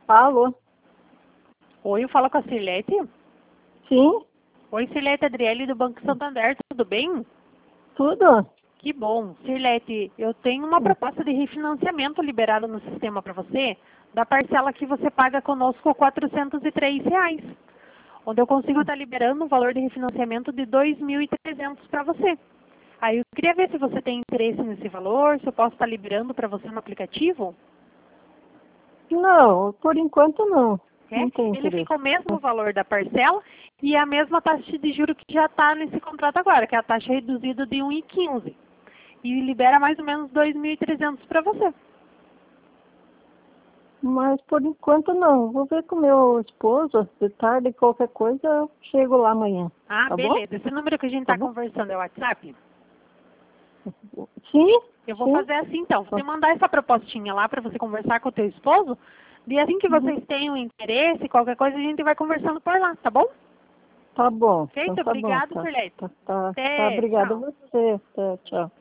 Alô? Oi, eu falo com a Cirlete. Sim? Oi, Cirlete, Adriele do Banco Santander, tudo bem? Tudo? Que bom. Cirlete, eu tenho uma proposta de refinanciamento liberada no sistema para você, da parcela que você paga conosco R$ 403, onde eu consigo estar liberando um valor de refinanciamento de R$ 2.300 para você. Aí eu queria ver se você tem interesse nesse valor, se eu posso estar liberando para você no aplicativo. Não, por enquanto não. É, Não tem ele interesse. fica o mesmo valor da parcela e a mesma taxa de juros que já está nesse contrato agora, que é a taxa reduzida de 1,15. E libera mais ou menos 2.300 para você. Mas por enquanto não. Vou ver com meu esposo. De tarde, qualquer coisa, eu chego lá amanhã. Ah, Tá bom? beleza. Esse número que a gente Tá está bom? conversando é o WhatsApp? Sim? Eu vou Sim? fazer assim então. Você mandar essa propostinha lá para você conversar com o teu esposo, e assim que Uhum. vocês tenham interesse, qualquer coisa a gente vai conversando por lá, tá bom? Tá bom. Então Feito? tá bom. Obrigado, Cirlete. Tá, Até, obrigada a tchau. você. Tchau.